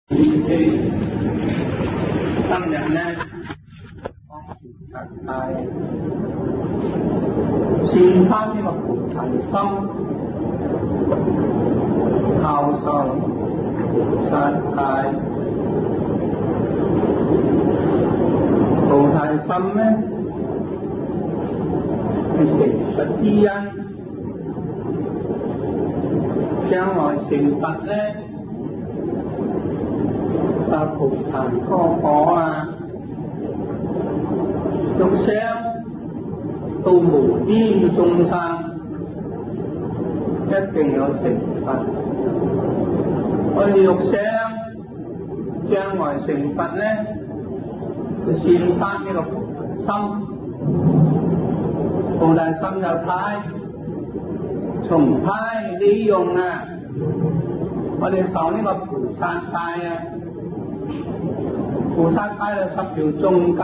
今日咧講善戒，善翻呢個菩提心，孝受菩薩戒。菩提心咧係成佛之因，將來成佛咧。菩提初果啊，欲想到無邊嘅眾生，一定有成佛。我哋欲想將來成佛咧，就善發呢個菩提心。菩提心就從胎利用啊，我哋受呢個菩薩戒啊。菩薩戒有10條眾戒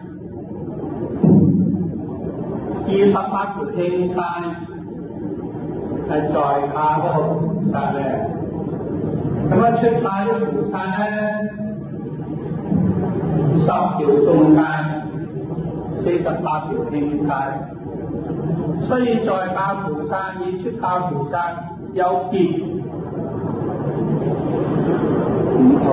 ，28條輕戒，係在下嗰個菩薩咧。咁啊出家啲菩薩咧，10條眾戒，48條輕戒。所以在家菩薩與出家菩薩有別唔同。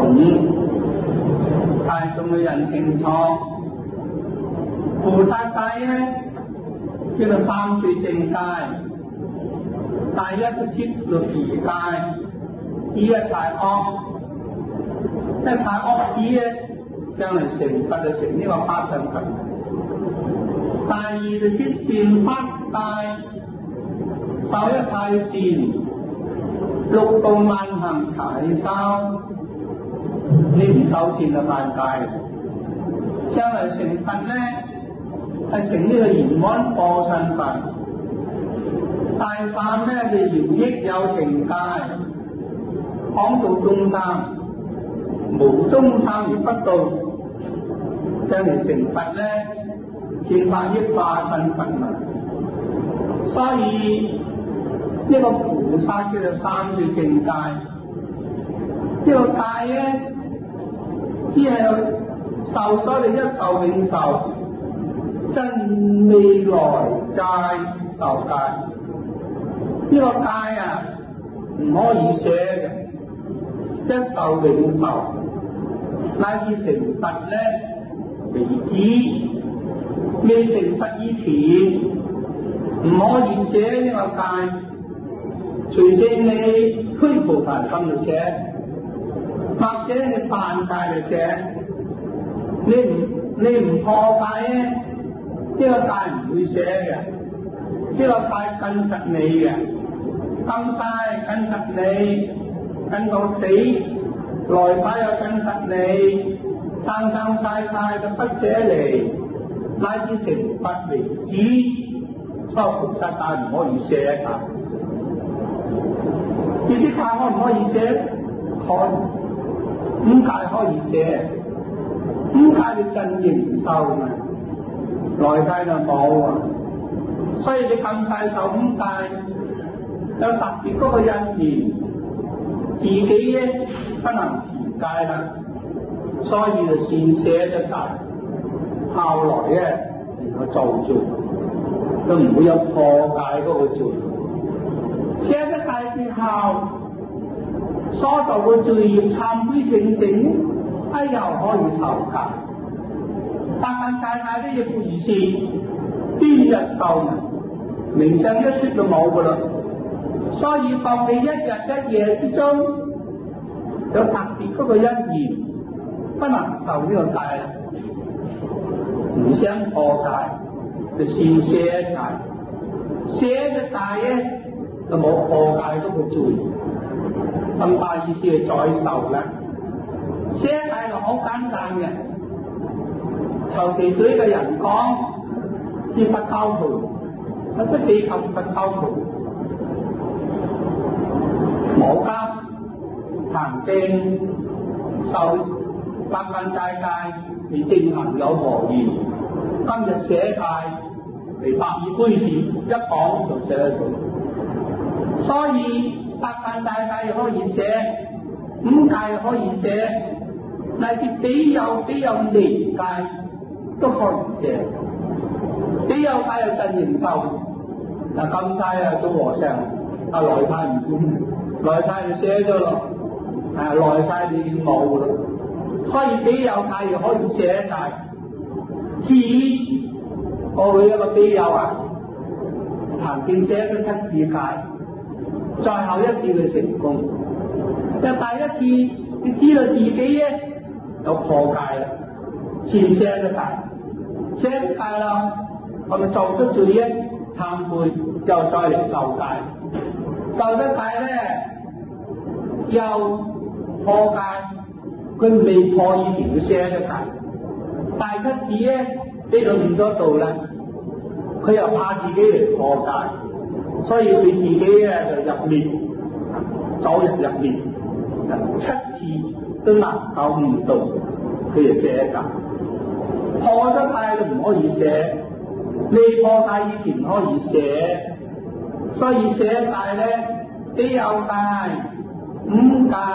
大眾嘅人清楚，菩薩戒咧叫做三聚淨戒，第一個攝律儀戒，止一切惡，一切惡止咧將來成佛就成呢個八相佛。第二就攝善法戒，受一切善，六度萬行齊修。你唔修善就犯戒，將來成佛咧係成呢個圓滿報身佛。大法咧就饒益有情戒，廣度眾生，無眾生而不度，將來成佛咧千百億化身佛啊！所以呢個菩薩叫做三聚淨戒，呢個戒咧。只係受咗你一受永受，真未來債受戒。呢個戒啊，唔可以捨嘅，一受永受，乃至成佛咧為止。未成佛以前，唔可以捨呢個戒，除非你虛菩提心就捨。或者你犯戒嚟捨，你唔破戒咧，呢個戒唔會捨嘅，呢個戒跟實你嘅，今世跟實你，跟到死，來世又跟實你，生生世世就不捨離，乃至成佛為止，所以菩薩戒唔可以捨嘅。呢啲戒可唔可以捨？可以。5戒可以捨，5戒你盡形受嘛，來世就冇啊。所以你今世受5戒，有特別嗰個因緣，自己咧不能持戒啦，所以就善捨咗戒，後來咧能夠造罪，都唔會有破戒嗰個罪。捨咗戒之後，所做嘅罪業懺悔成淨，又可以受戒。八戒戒都要如是，邊日受啊？名相一出就冇噶啦。所以當你一日一夜之中有特別嗰個因緣，不能受呢個戒啦，唔想破戒，就善捨戒。捨咗戒咧，就冇破戒嗰個罪。咁大意思係再受啦，捨戒就好簡單嘅，求其對呢個人講，是佛教徒，或者非佛教徒，我家曾經受8萬齋戒，你正行有何言？今日捨戒嚟百二居士一講就捨咗，所以8萬齋戒又可以捨， 五戒可以捨，乃至比有離戒都可以捨。比有戒又真認受。嗱，金晒啊做和尚，阿來晒唔管，來晒就捨咗咯，來晒你已經冇咯。所以比有戒又可以捨戒。似我哋一個比友啊，曾經捨咗7次戒，最後一次佢成功。就第一次佢知道自己咧有破戒啦，先捨咗戒，捨咗戒啦，我咪做咗罪咧，懺悔又再嚟受戒，受咗戒咧又破戒，佢未破以前佢捨咗戒，第7次咧呢度悟咗道啦，佢又怕自己嚟破戒，所以佢自己咧就入滅，走入滅。7次都能夠悟道，佢就捨戒。破咗戒就唔可以捨，未破戒以前可以捨，所以捨戒咧，比有戒、五戒、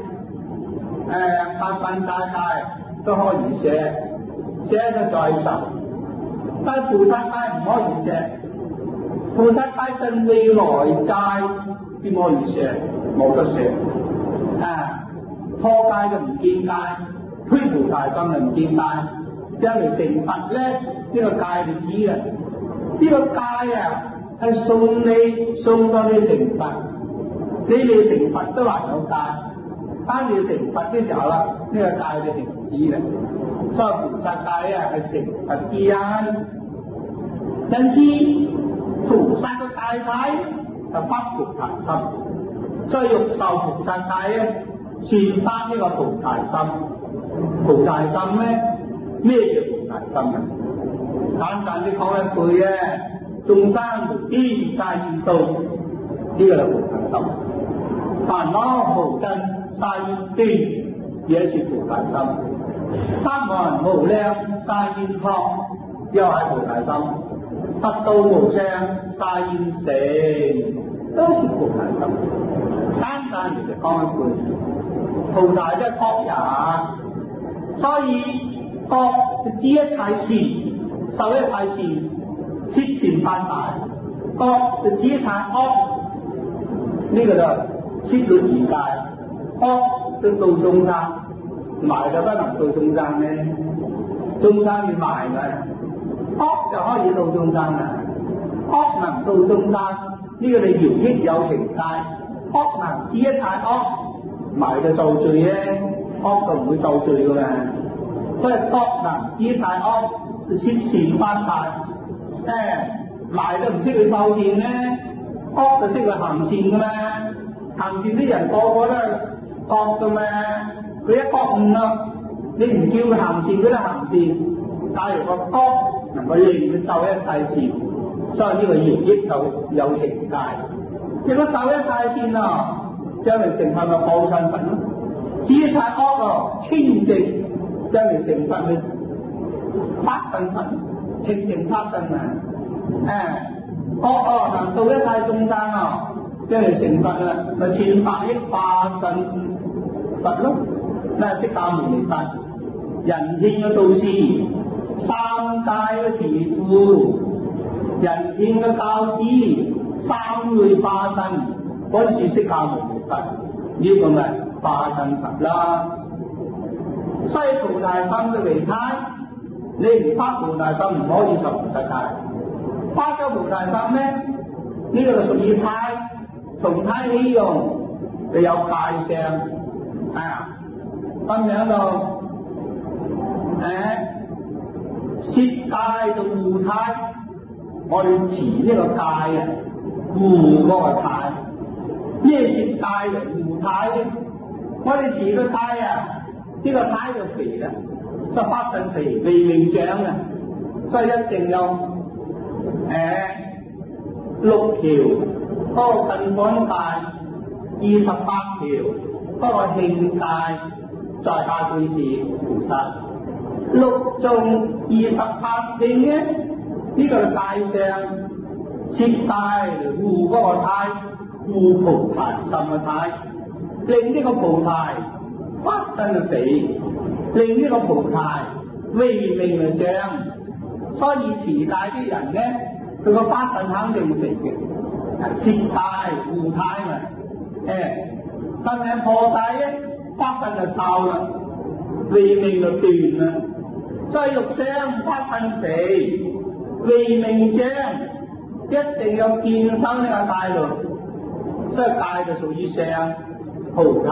八分戒都可以捨，捨咗再受。但菩薩戒唔可以捨，菩薩戒盡未來債點可以捨？冇得捨。破戒就唔見戒，推菩提心就唔見戒，因為成佛咧呢個戒就知嘅，呢個戒啊係送到你成佛，你未成佛都還有戒，當你成佛嘅時候啦，呢個戒就停止嘅，所以菩薩戒啊係成佛之因，因此菩薩嘅戒體就發菩提心，所以欲受菩薩戒咧。算翻呢個菩提心，菩提心咧咩叫菩提心啊？簡單啲講一句咧，眾生無邊誓願度，呢個係菩提心。煩惱無盡誓願斷，也是菩提心。貪愛無量誓願學，又係菩提心。佛道無上誓願成，都是菩提心。簡單嚟就講一句。菩提即係覺也，所以覺知一切善，受一切善，攝善發大；覺就知一切惡，呢個就攝律儀戒。惡就度眾生，埋就不能度眾生咧，眾生要埋嘅，惡就可以度眾生啊！惡能度眾生，呢個你饒益有情戒，惡能知一切惡。埋就造罪咧，惡就唔會造罪噶嘛。所以惡能知一切惡，攝善發大。埋就唔識去受善咧，惡就識去行善噶嘛。行善啲人個個都係惡噶嘛，佢一覺悟啦，你唔叫佢行善，佢都行善。假如個惡能夠令佢受一切善，所以呢個饒益就有情戒。如果受一切善啊，將嚟成佛咪報身份咯，知一切惡啊清淨，將嚟成佛咪發身份，清淨發身啊！惡能度一切眾生啊，將嚟成佛啊，咪千百億化身佛咯，釋迦牟尼佛，人天嘅導師，三界嘅慈父，人天嘅教子，三位化身，嗰陣時釋迦牟尼佛，呢個咪化身佛啦。所以菩提心嘅離胎，你唔發菩提心唔可以受菩薩戒。發咗菩提心咧，呢個就屬於胎，從胎起用就有戒相，分兩度，攝戒就護胎，我哋持呢個戒啊，護嗰個胎。咩攝戒嚟護胎咧？我哋持個戒啊，呢個胎就肥啦，所以發身肥，未明長啊，所以一定有6條嗰個近本戒，28條嗰個慶戒，在下句是菩薩6頌28慶咧，呢個係戒相，攝戒嚟護嗰個胎，護菩提心嘅胎。 令呢個菩提發生嘅地，令呢個菩提威名嘅彰。所以持戒啲人咧，佢個法身肯定肥嘅，攝戒護戒嘛，但係破戒咧，法身就瘦啦，威名就斷啦。所以肉相法身肥，威名彰，一定要堅守呢個戒律。所以戒就屬於相菩提，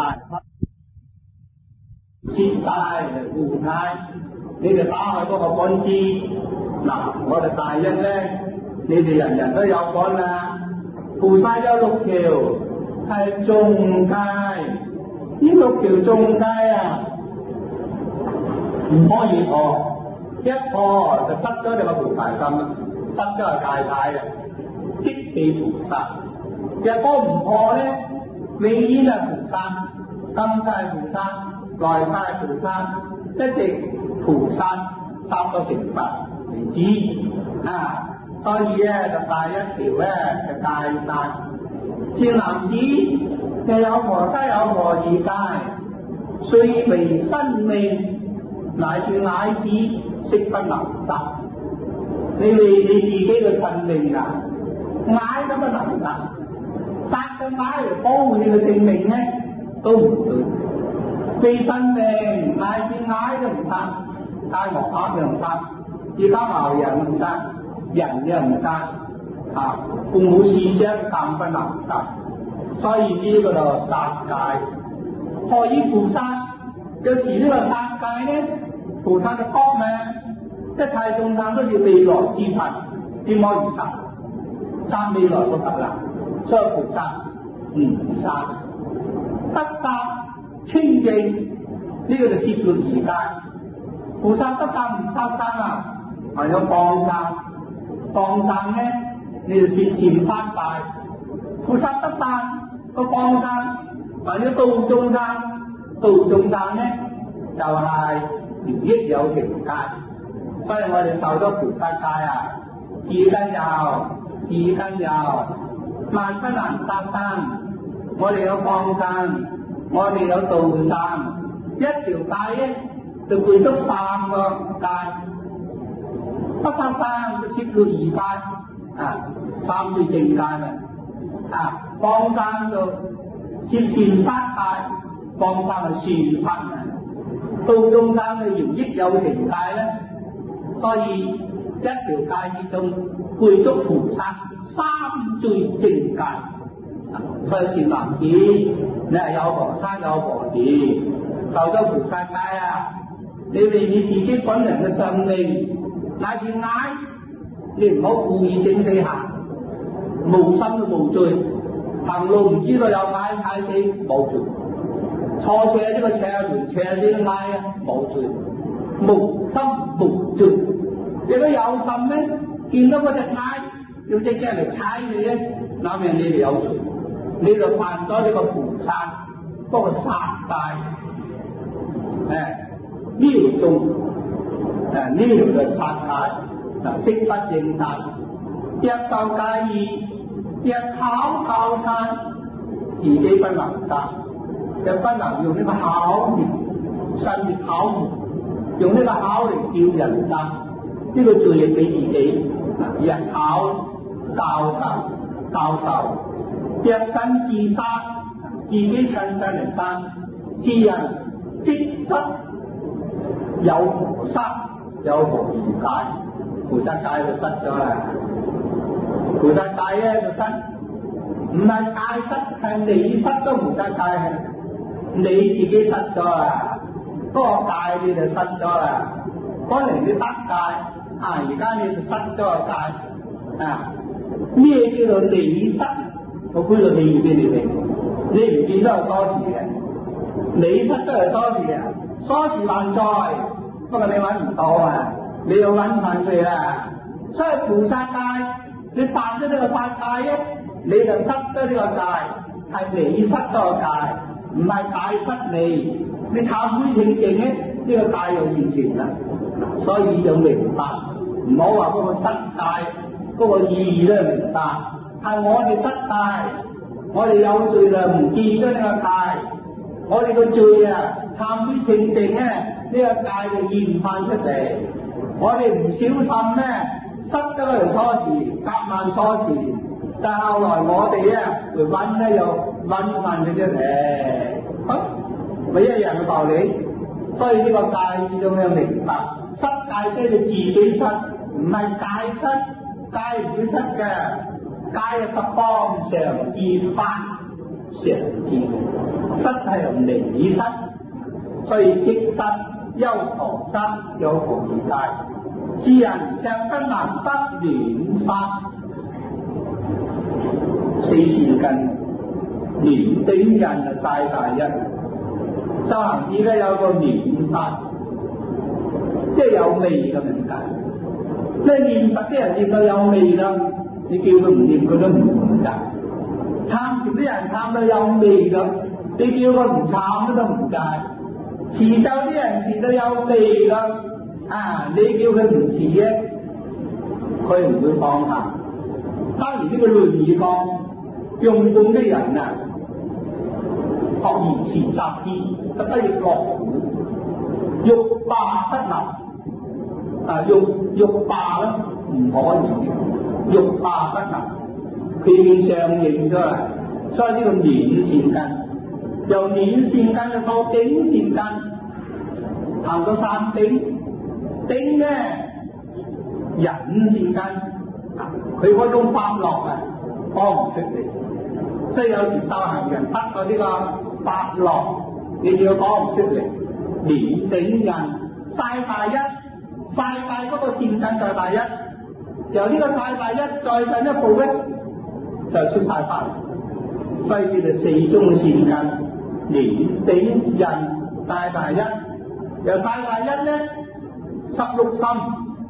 攝戒護戒。你哋打開嗰個本子，嗱，我哋大一咧，你哋人人都有本啦。菩薩有6條係眾戒，呢6條眾戒啊，唔可以破，一破就失咗你個菩提心啦，失咗係戒體嘅，激氣菩薩。若果唔破咧，永遠係菩薩，今世係菩薩，來世係菩薩，一直菩薩三個成佛為止啊！所以咧就第一條咧就戒殺，善男子又有婆娑有婆夷戒，雖為生命乃至乃子悉不能殺。你為你自己嘅生命啊，嗌都不能殺，殺嘅嗌嚟保護你嘅性命咧都唔對。為生命乃至嗌都唔殺，大鵝鴨又唔殺，自家牛又唔殺，人又唔殺，父母師長更不能殺。所以呢個就殺戒。何以菩薩要持呢個殺戒呢？菩薩嘅覺命，一切眾生都要未來之佛，點可以殺？殺未來嘅佛啦。所以菩薩唔殺，不殺清淨，呢個就攝律儀戒。菩薩不但唔殺生啊，還有放生。放生咧，你就攝善法戒。菩薩不但個放生，還有度眾生。度眾生咧，就係饒益有情戒。所以我哋受咗菩薩戒啊，智根有，萬不能殺生。我哋有放生，我哋有度生，一條戒咧就背足3個戒。不殺生就攝律儀戒，3對正戒啊，放生就攝善法戒，放生係善法啊，度眾生嘅饒益有情戒咧。所以一條戒之中背足菩薩3最正戒。所以善男子，你係有婆娑有婆夷，受咗菩薩戒啊，你為你自己本人嘅生命乃至嗌，你唔好故意整死行，無心都無罪，行路唔知道有嗌踩死冇罪，錯斜呢個斜門斜呢個嗌啊冇罪，無心無罪。如果有心咧，見到嗰隻嗌要隻腳嚟踩你咧，那命你哋有罪，你就犯咗呢個菩薩嗰個殺戒，瞄中呢條就殺戒，悉不應殺，若受戒意，若巧教殺，自己不能殺，又不能用呢個巧妙，甚至巧妙，用呢個巧嚟叫人殺，呢個罪業俾自己。若巧教授，若身自殺，自己親身嚟殺，是人即失有婆娑有婆夷戒，菩薩戒就失咗啦。菩薩戒咧就失，唔係戒失，係你失咗菩薩戒，你自己失咗啦。嗰個戒你就失咗啦，可能你得戒而家你就失咗個戒啊。咩叫做你失？我舉個例俾你聽，你唔見得有鎖匙嘅，你失都係鎖匙啊，鎖匙還在，不過你揾唔到啊，你要揾翻佢啦。所以菩薩戒，你犯咗呢個殺戒咧，你就失咗呢個戒，係你失咗個戒，唔係戒失你。你懺悔清淨咧，呢個戒又完全啦。所以要明白，唔好話嗰個失戒嗰個意義咧明白，係我哋失戒，我哋有罪就唔見咗呢個戒， 我哋個罪啊，懺悔清淨咧，呢個戒就現翻出嚟。我哋唔小心咧，失咗嗰條鎖匙，夾萬鎖匙，但係後來我哋咧會揾咧又揾翻佢出嚟，咪一樣嘅道理。所以呢個戒要咁樣明白，失戒即係自己失，唔係戒失，戒唔會失嘅，戒係十方常至法常至，失係由你失，所以即失憂狂失有何而戒？是人尚不能得亂法，四善根念頂印啊，晒大一。修行者咧有個念法，即係有味咁樣解。即係念佛啲人念到有味啦，你叫佢唔念佢都唔戒。參禪啲人參到有味啦，你叫佢唔參都唔戒。持咒啲人持到有味啦，你叫佢唔持嘅，佢唔會放下。當然呢個論語講，用功的人啊，學而時習之，不得亦樂苦，欲罷不能。欲罷咧唔可以，欲罷不能，佢已經上應咗啦。所以呢個勉善根，由勉善根到頂善根，行到三頂，頂咧忍善根，佢嗰種法樂啊，講唔出嚟。所以有時修行人得到呢個法樂，你叫佢講唔出嚟。勉頂人晒大一，晒大嗰個善根就大一，由呢個晒大一再進一步咧，就出晒法。所以叫做四宗善根，勉頂人晒大一，由晒大一咧16心，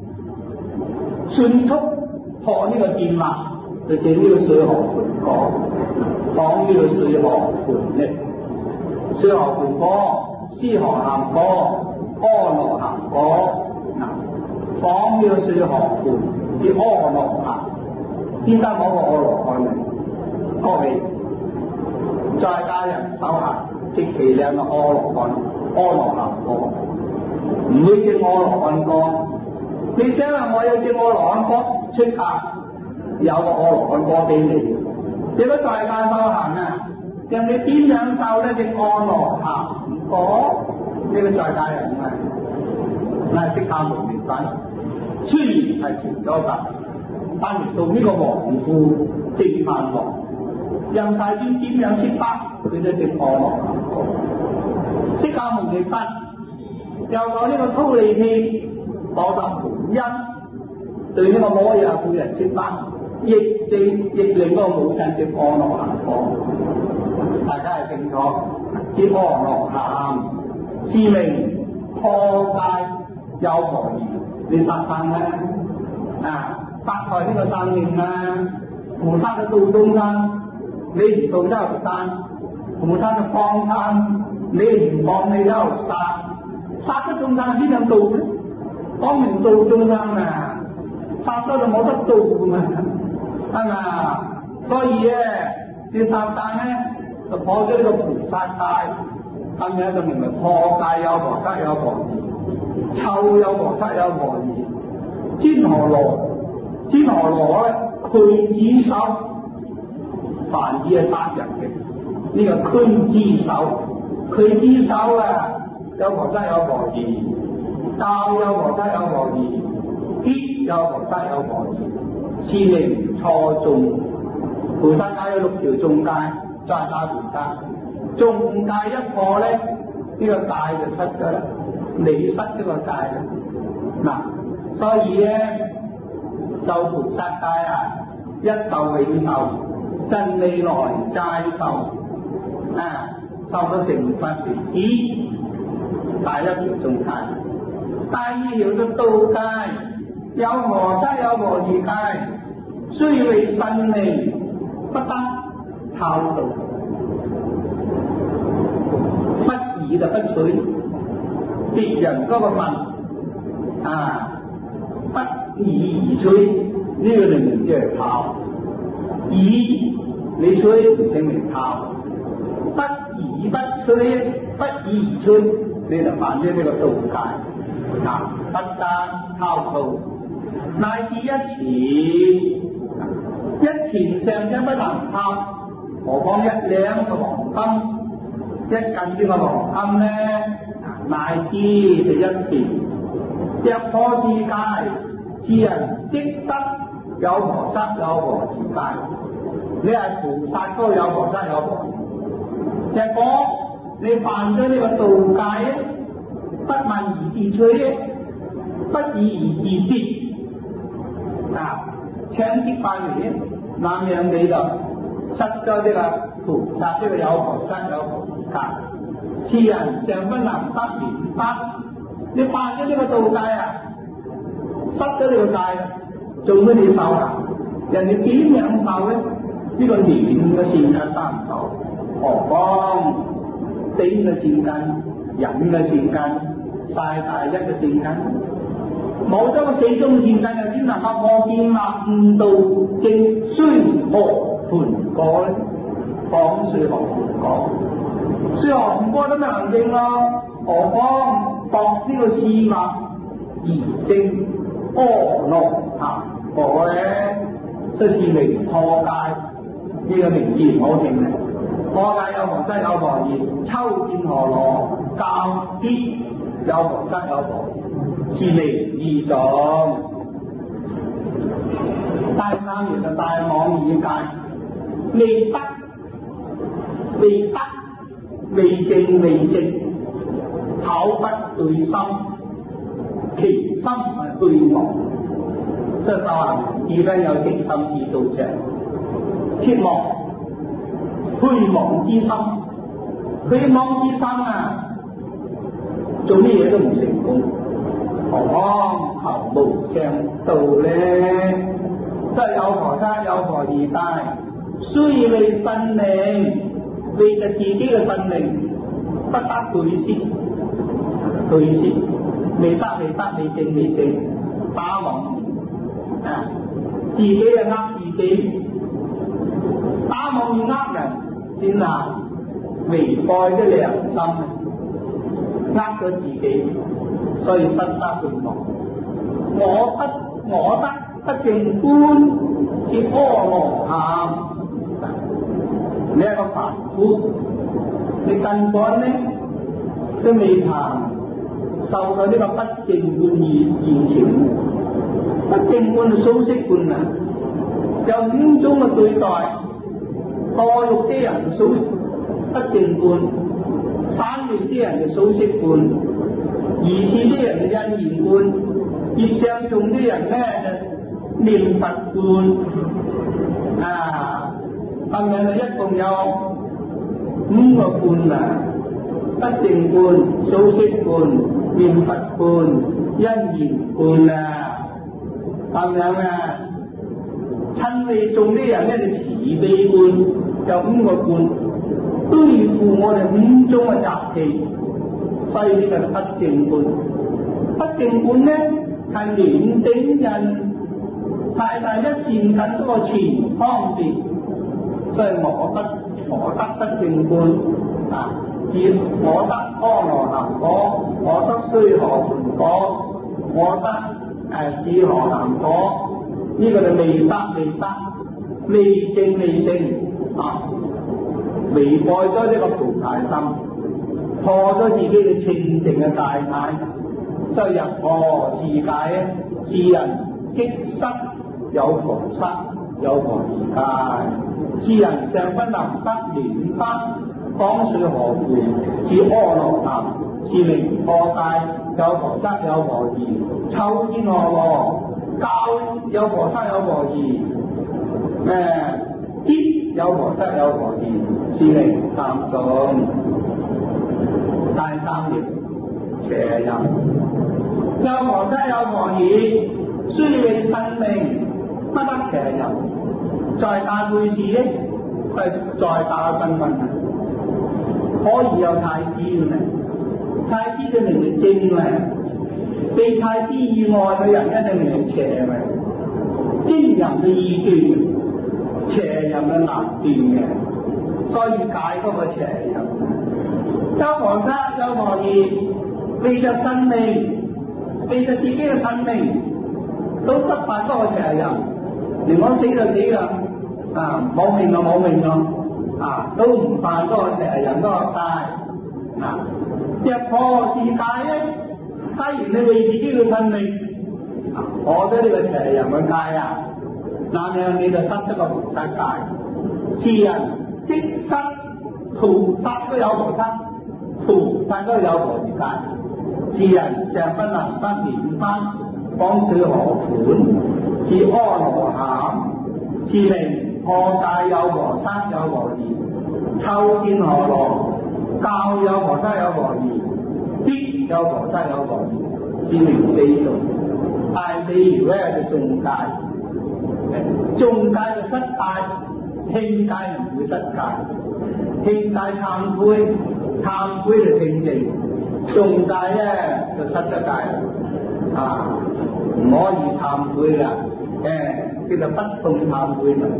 迅速破呢個電纜，就整呢個水河盤果，講呢個水河盤力，水河盤果、思河行果、阿羅行果，講呢個水河盤叫阿羅行，邊得講個阿羅漢嚟？各位在家人修行，極其量嘅阿羅漢、阿羅行果，唔會叫阿羅漢果。你想話我有叫阿羅漢果出家，有個阿羅漢果俾你。如果在家修行啊，人哋點樣修咧？叫阿羅行果，呢個在家人啊，係釋迦牟尼佛。雖然係成咗佛，但係到呢個王父正飯王，任晒點樣釋法，佢都叫阿羅行果。釋迦牟尼佛又講呢個忉利天，講得盤因，對呢個摩耶夫人釋法，亦令個母親叫阿羅行果。大家係清楚，叫阿羅行，是名破戒有何異？你殺生咧，殺害呢個生命啊！菩薩嘅度眾生，你唔度都係生；菩薩嘅放生，你唔放你都係殺。殺咗眾生邊樣度咧？講明度眾生啊，殺咗就冇得度噶嘛，係嘛？所以咧，啲殺生咧就破咗呢個菩薩戒，咁樣就明明破戒有何得有何異？臭有何得有何異？天河羅咧，佢之手，凡子係殺人嘅，呢、這個佢之手，佢之手啊，有何得有何異？教有何得有何異？必有何得有何異？是名錯眾。菩薩戒有6條眾戒，再加菩薩，眾戒一破咧，呢、這個戒就失咗啦，你失呢個戒啦。嗱，所以咧，受菩薩戒啊，一受永受，真未來齋受，受到成佛為止，第一條眾戒。第二條嘅道戒，有何得有何異戒？雖為神明，不得偷盜，不義就不取別人嗰個份，不義而取，呢、這個就唔即係偷。義你取唔證明偷，不義不摧，不以而摧，你就犯咗呢個道戒啊！不單偷盜，乃至一錢上將不能偷，何況一兩嘅黃金，一斤呢個黃金咧，乃至就一錢。若破是戒，是人即失有何失有何是戒？你係菩薩都有何失有何？若果你犯咗呢個道戒，不問而自取，不以而自跌，搶劫犯完，那樣你就失咗呢個菩薩呢個有何失有何戒？是人尚不能得免得，你犯咗呢個道戒失咗呢個戒，做乜你受啊？人哋點樣受咧？呢個年嘅善根得唔到，何況頂嘅善根、忍嘅善根、晒大一嘅善根，冇咗個四種善根，又點能夠破見立悟道正？須何盤果咧？講須何盤果？須何盤果都未能證咯，何況度呢個事物而證阿羅漢果咧？即是名破戒。呢個名義好聽嘅，破戒有何失有何義？抽劍河羅教必有何失有何義？是名義狀。第三年就大妄以戒，未得未證，口不對心，其心係對妄，即係話自身有極心之道者。切莫虛妄之心，虛妄之心做乜嘢都唔成功，何況求無上道咧？即係有何失有何義戒？雖未信靈，為着自己嘅信靈，不得對先，未證，打妄自己就呃自己。打妄要呃人先違背咗良心，呃咗自己，所以不得正妄。我得不正觀，是阿羅漢。你係個凡夫，你根本咧都未曾受到呢個不正觀現前。不正觀係蘇式觀有5種嘅對待。墮欲啲人數不正觀，散亂啲人就數息觀，疑似啲人就因緣觀，業障重啲人咧就念佛觀，咁樣就一共有5個觀不正觀、數息觀、念佛觀、因緣觀咁樣親利眾啲人咧就慈悲觀。有5個觀，對付我哋5種嘅習氣，所以呢個不正觀。不正觀咧係連頂人晒大一善緊嗰個全方便，所以我得不正觀我得阿羅漢果，我得須陀盤果，我得士羅漢果，呢個就未證。違背咗呢個菩提心，破咗自己嘅清淨嘅大體，所以入破是戒是人即失有何失有何義戒？是人尚不能得免得，講須何盤？是阿羅漢，是名破戒有何失有何義？抽劍河羅教有何失有何義？有何失有何義？是名3種。第3條邪淫，有何失有何義？雖未信命，不得邪淫。在家居士咧，係在家嘅身份可以有妻子嘅咩？妻子就名係正嘅，被妻子以外嘅人一定名係邪嘅。正淫嘅異斷，邪淫嘅難斷嘅，所以解嗰個邪淫。 有菩薩有何意？為咗生命，為咗自己嘅生命，都不犯嗰個邪淫。連我死就死啦，冇命就冇命咯，都唔犯嗰個邪淫嗰個戒。一破是戒咧，既然你為自己嘅生命破咗呢個邪淫嘅戒啊，那樣你就失咗個菩薩戒。是人即失菩薩都有菩薩，菩薩都有菩薩戒。是人尚不能不蓮花，講說何款？是阿羅漢，是名破戒有菩薩有何異？抽天何羅？教有菩薩有何異？必有菩薩有何異？是名四眾。第四條咧就眾戒，眾戒就失戒，輕戒唔會失戒。輕戒懺悔，懺悔就清淨。眾戒咧就失咗戒啦，唔可以懺悔啦，叫做不動懺悔啦。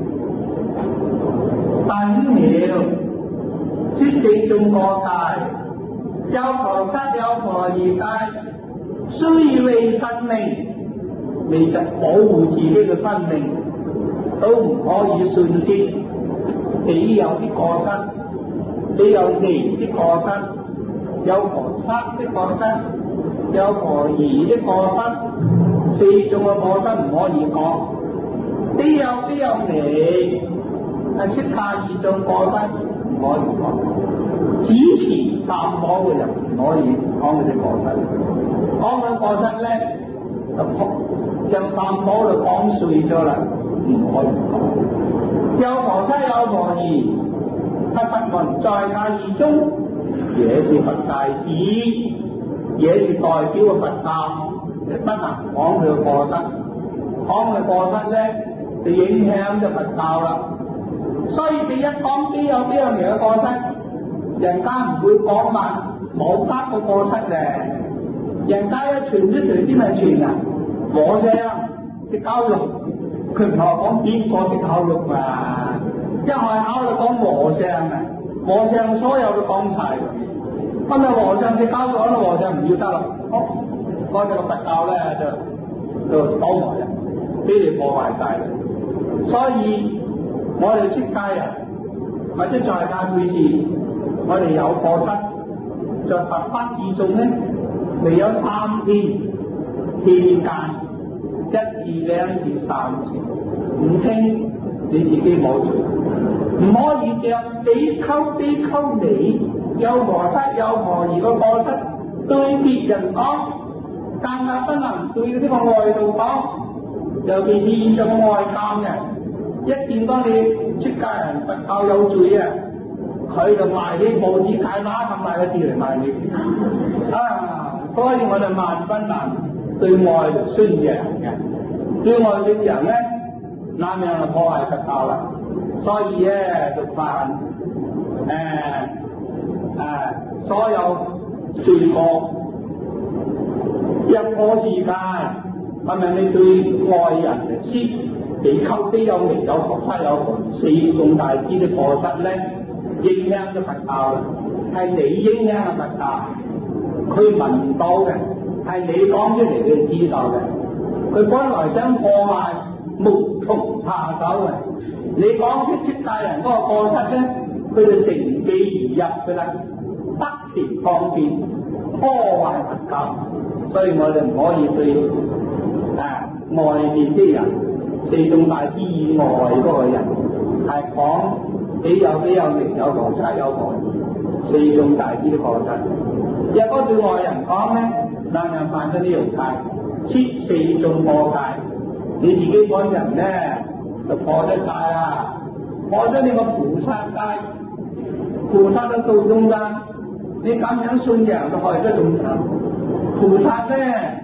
第五條，說四眾過戒，有菩薩有何異戒？雖為生命，為咗保護自己嘅生命，都唔可以徇私。你有啲過失，你有你啲過失。有菩薩的過失，有何異的過失，四眾嘅過失唔可以講。必有你，出家二眾過失唔可以講。只持三寶嘅人唔可以講佢哋過失。講佢過失咧，就將三寶就講碎咗啦，唔可以講。有菩薩有何異？佛聞在戒二中。也是佛戒子，也是代表嘅佛教，你不能講佢嘅過失，講佢過失咧就影響咗佛教啦。所以你一講邊有人嘅過失，人家唔會講話冇家嘅過失咧，人家一傳一傳啲咪傳啊，和尚食烤肉，佢唔係講邊個食烤肉嘛，一開口就講和尚啊，和尚所有都講晒。咁啊，和尚食烤肉，和尚唔要得啦，嗰隻個佛教咧就倒霉啦，俾你破壞晒。所以我哋出家人或者在家居士，我哋有過失，在佛法之中咧，未有三天勸戒，一次、兩次、三次，唔聽你自己冇做，唔可以將比丘尼。有菩薩有何異嘅過失，對別人講，更加不能對呢個外道講。尤其是現在嘅外教人，一見到你出家人佛教有罪啊，佢就賣起報紙大把咁大嘅字嚟賣你。所以我哋萬不能對外宣揚嘅，對外宣揚咧，那樣就破壞佛教啦。所以咧就犯所有罪過，一破是戒，係咪你對外人嚟説，比丘非有尼有菩薩有何異，四眾大師的過失咧，影響咗佛教啦，係你影響咗佛教，佢聞唔到嘅，係你講出嚟佢知道嘅，佢本來想破壞，無從下手嘅，你講出家人嗰個過失咧，佢就乘機而入嘅啦。得其方便，破壞佛教，所以我哋唔可以對外面啲人，四眾大師以外嗰個人係講比有尼有菩薩有何異，四眾大師的過失。若果對外人講咧，那人犯咗呢樣戒，切四眾過戒，你自己本人咧就破咗戒啦，破咗呢個菩薩戒，菩薩都到中間。你咁樣信仰就害得仲慘，菩薩咧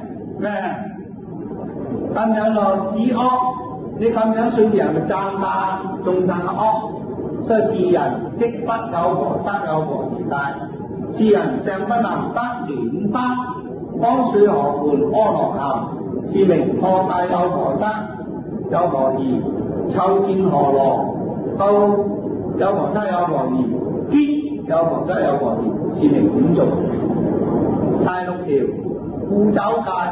咁樣就止惡，你咁樣信仰就讚歎仲讚惡，所以是人即失有菩薩有何異戒？是人尚不能得蓮花，講說何款？阿羅漢，是名破戒有菩薩有何異？抽天何羅？都有菩薩有何異？必有菩薩有佛言，是名五濁。第六條，沽酒戒，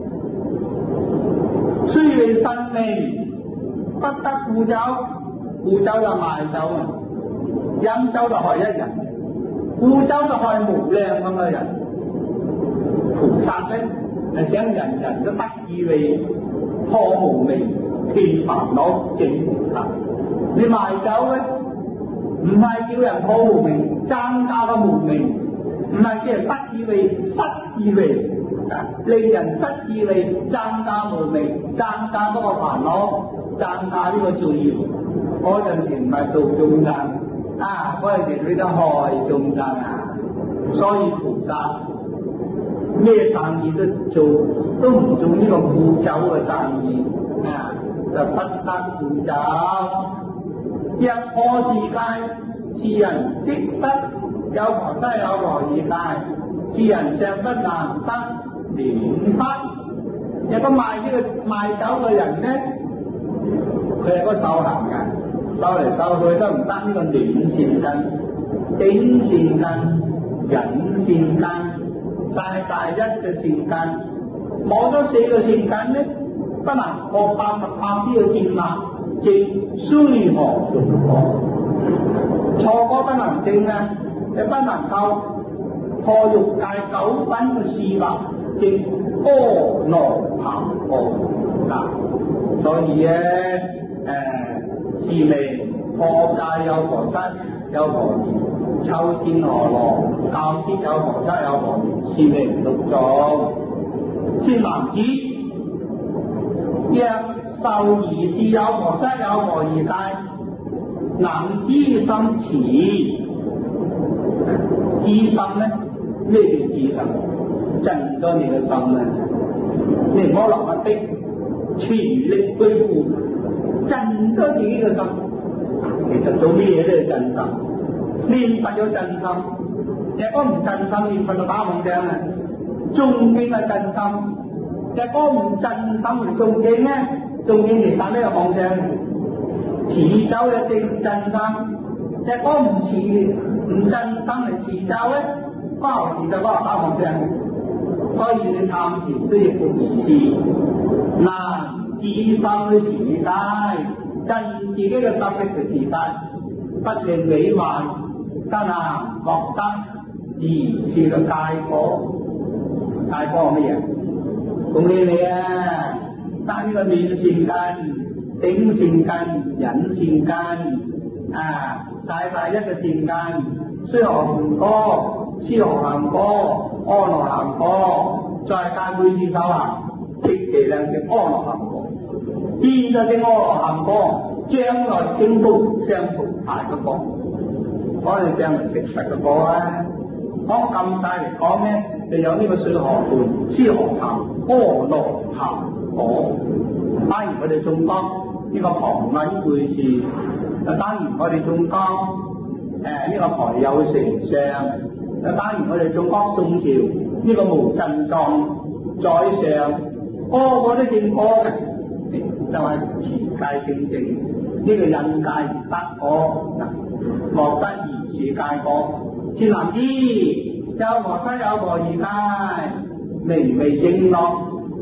雖為神明，不得沽酒。沽酒就賣酒啊，飲酒就害一人，沽酒就害無量咁嘅人。菩薩咧係想人人都得智慧，破無明，斷煩惱，證菩薩。你賣酒咧，唔係叫人破無明，增加個無明，唔係叫人得智慧，失智慧啊，令人失智慧，增加無明，增加嗰個煩惱，增加呢個罪業。嗰陣時唔係度眾生啊，嗰陣時你就害眾生啊。所以菩薩咩生意都做，都唔做呢個沽酒嘅生意啊，就不得沽酒。一破世界，是人的失，有婆塞有婆二戒，是人尚不難得連分。有個賣酒嘅人咧，佢係個修行嘅。收嚟收去都唔得呢個暖善根、頂善根、忍善根、晒大一嘅善根，冇咗四個善根咧，不能學80%之嘅建立，正雖何仲過？錯過不能正啊，亦不能夠破欲界9品嘅事物，正阿羅漢果嗱，所以咧是名破戒有婆塞有婆夷，秋天河羅教師有婆塞有婆夷，是名六濁。先男子若受儀事有婆塞有婆夷戒，能知心持。知心咧，咩叫知心？震咗你嘅心啊！你唔好留一的，全力對付。震咗自己嘅心，其實做咩嘢都係震心。念佛有震心，若果唔震心，念佛就打妄聲啊！誦經係震心，若果唔震心嚟誦經咧，誦經嚟打呢個妄聲。持咒又正震心，若果唔震心嚟持咒咧，嗰後持咒嗰後打妄聲。所以你參禪都要顧儀事，嗱。自心去持戒，盡自己嘅心力去持戒，不令美幻，得難覺得儀事嘅戒果。戒果係乜嘢？恭喜你啊！得呢個暖善根、頂善根、忍善根啊，晒大一嘅善根，雖何行果、思何行果、阿羅行果，在戒每次修行，極其量嘅阿羅行果。現在嘅阿羅漢果，將來正報相同大嘅果，可能將來食實嘅果啊！講咁晒嚟講咧，就有呢個水河畔、思河潭、阿羅漢果。當然我哋仲講呢個旁穩會事，當然我哋仲講呢個台有丞相，當然我哋仲講宋朝呢個無盡藏宰相，個個都正果嘅。就係持戒正正，呢、這個印戒唔得果，莫得儀事戒果。善男子，有婆塞有婆夷戒，名為應樂。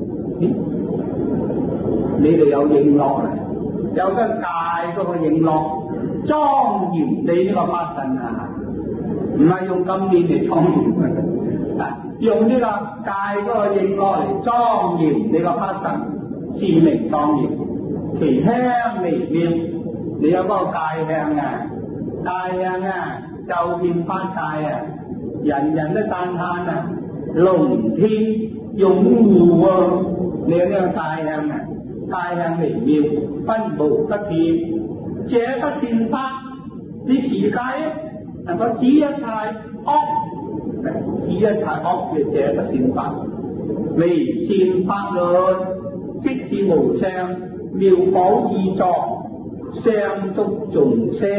你哋有應樂啊？有得戒嗰個應樂，莊嚴你呢個法身啊！唔係用金鏈嚟莊嚴啊，用呢個戒嗰個應樂嚟莊嚴你個法身。是名莊嚴，其香微妙。你有嗰個戒香啊，戒香啊，就變翻戒啊，人人都讚歎啊，龍天擁護啊。你有呢個戒香啊，戒香微妙，分無不變。這不善法，你持戒能夠止一切惡，止一切惡嘅這不善法，為善法律。即是無上妙寶自作，相足眾生，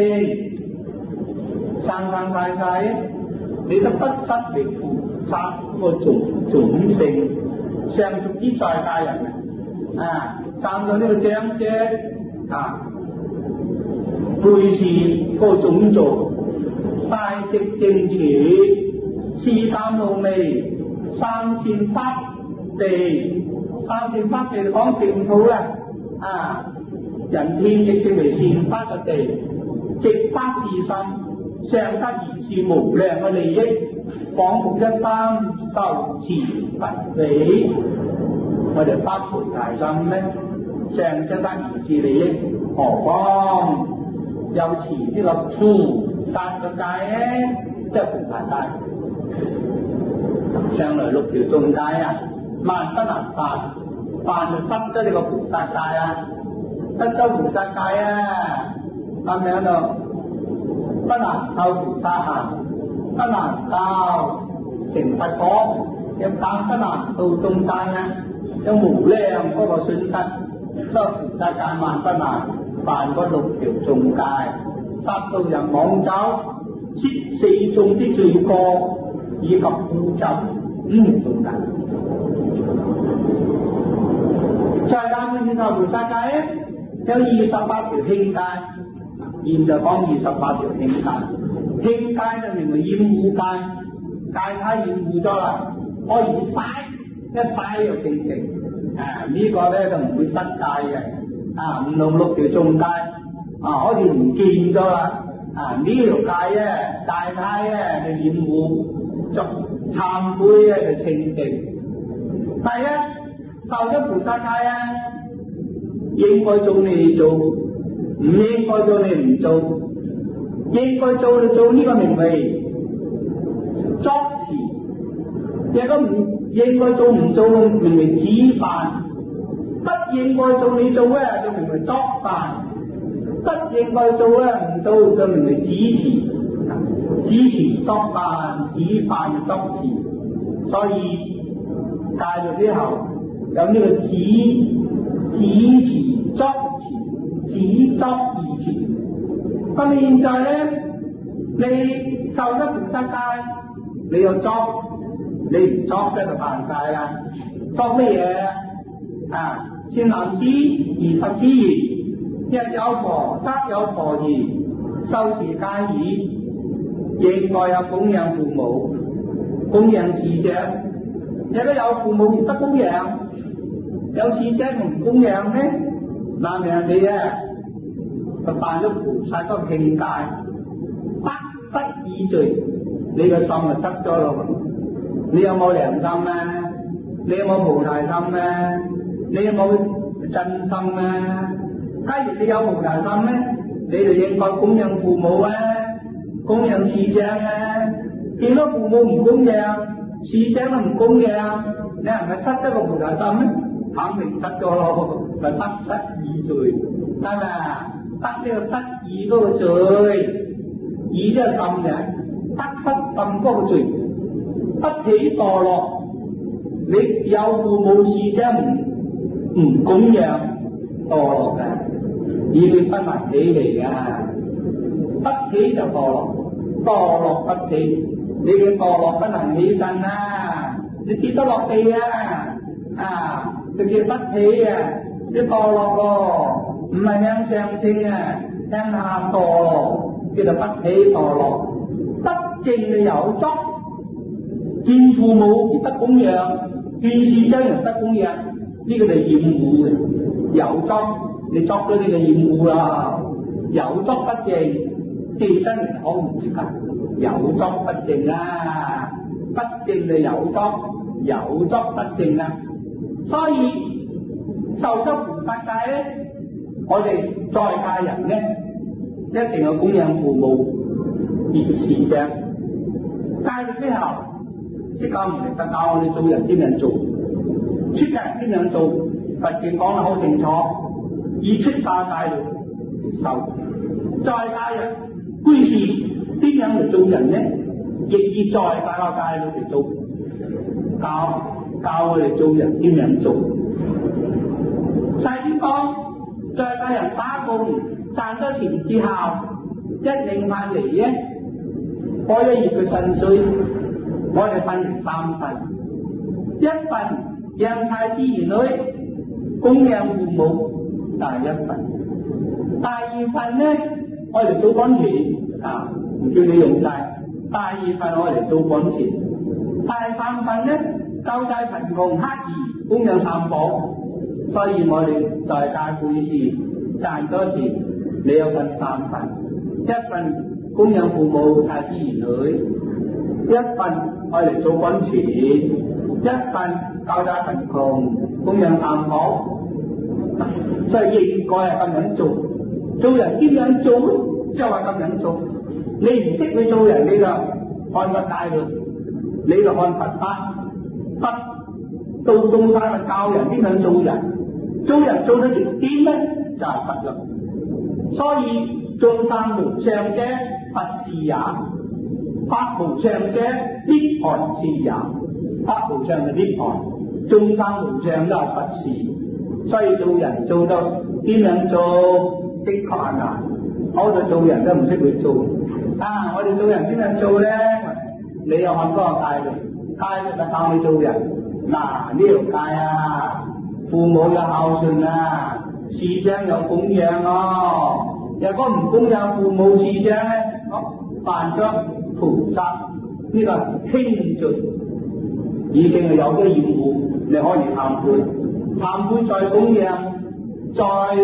生生世世，你都不失為菩薩個種性，相足之在家人啊，生到呢個長者啊，背是個種族， 大直正處，是淡路味，三善法地。三善法地講淨土啦，人天亦稱為善法嘅地，直法是心，上得而是無量嘅利益，廣復一心，受持佛理。我哋發菩提心咧，上得而是利益，何況又持呢個菩薩嘅戒咧，即係菩薩戒。上來六條眾戒萬不能犯，犯就失咗呢個菩薩戒失咗菩薩戒咁樣就不能受菩薩行，不能教成佛果，又更不能度眾生有無量嗰個損失。所以菩薩戒萬不能犯嗰六條眾戒，殺盜人妄走，攝四眾的罪過，以及污酒五條眾戒。在大本善受菩薩戒有28條輕戒，現在講28條輕戒。輕戒就名為厭惡戒，戒太厭惡咗啦，可以嘥，一嘥又成成。呢個咧就唔會失戒嘅，唔同六條眾戒，好似唔見咗啦。呢條戒戒太就厭惡，就懺悔就清淨。第一，受咗菩薩戒應該做你做，唔應該做你唔做。應該做就做，呢個名為作持；亦都唔應該做唔做，名為止犯。不應該做你做就名為作犯；不應該做唔做就名為止持。止持作犯，止犯作持。所以戒咗之後有呢個止持、作持、止作二持。咁現在咧，你受咗菩薩戒，你又作，你唔作就犯戒啦。作咩嘢？善男子而佛之言，日有佛，室有佛言，受持戒已。應該有供養父母，供養侍者。亦都有父母而得供養，有侍者唔供養咩？嗱，人哋就犯咗菩薩嗰個境界，得失已罪，你個心就失咗咯。你有冇良心你有冇菩提心你有冇真心假如你有菩提心你就應該供養父母供養侍者見到父母唔供養，侍者都唔供養，你係咪失咗個菩提心肯定失咗咯，咪得失已罪，係咪得呢個失已嗰個罪，已即係心嘅，得失心嗰個罪，不起墮落。你有父母侍者唔供養，墮落嘅，已經不能起嚟噶，不起就墮落，墮落不起。你嘅墮落不能起身你跌得落地就叫不起你墮落咯，唔係向上升向下墮落，叫做不起墮落。得正嘅有作，見父母而得供養，見侍者而得供養，呢個就厭惡嘅。有作你作咗你就厭惡啦，有作不正，調真人好唔得。有作不正不正就有作，有作不正所以受咗菩薩戒咧，我哋在家人咧一定要供養父母而侍者。戒咗之後，釋迦牟尼佛教我哋做人點樣做，出家人點樣做，佛經講得好清楚，以出家戒律受。在家人居士點樣嚟做人呢？亦以在家嘅戒律嚟做，教我哋做人點樣做。細啲講，在家人打工賺咗錢之後，一領翻嚟嗰一月嘅薪水，我哋分成3份，一份養太子兒女，供養父母，第一份；第二份呢，我哋做緊錢唔叫你用晒。第二份我嚟做本錢，第三份咧救濟貧窮乞兒，供養三寶。所以我哋在家會事賺咗錢，你有份三份，一份供養父母太子兒女，一份我嚟做本錢，一份救濟貧窮，供養三寶。所以應該係咁樣做。做人點樣做就係咁樣做。你唔識去做人，你就看個戒律，你就看佛法，佛到中晒咪教人點樣做人。做人做得點咧，就係佛律。所以眾生無上者，佛是也；法無上者，涅槃是也。法無上嘅涅槃，眾生無上都係佛事。所以做人做到點樣做，的確係難。好多做人都唔識去做。我哋做人點樣做咧？你又看嗰個戒律，戒律就教你做人。呢條戒啊，父母有孝順啊，師長有供養哦。如果唔供養父母師長咧，犯咗屠殺呢個輕罪，已經係有咗義務，你可以懺悔。懺悔再供養，再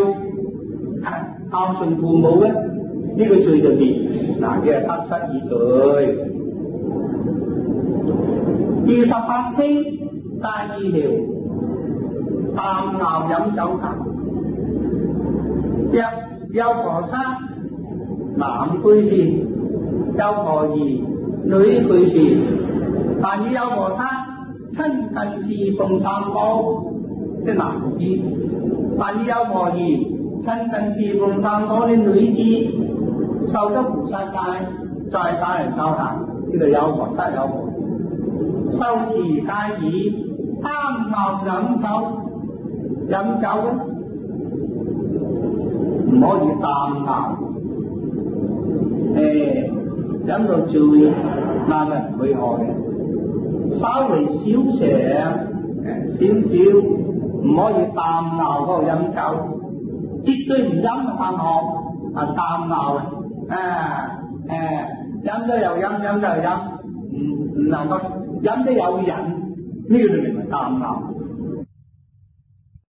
孝順父母咧，呢個罪就滅。嘅係得失而罪。28經第2條，淡熬飲酒戒。若有婆娑，男居士；有婆夷，女居士。但以有婆娑親近侍奉三寶的男子，但以有婆夷親近侍奉三寶的女子，受咗菩薩戒，再打嚟修行，呢度有婆娑有婆夷。修持戒已，貪婪飲酒，飲酒咧唔可以淡熬，飲到醉，嗱咪唔會喝嘅。稍微少少，唔可以淡熬嗰個飲酒，絕對唔飲淡喝，淡熬飲咗又飲，飲咗又飲，唔能夠飲得有癮，呢個就名為淡熬。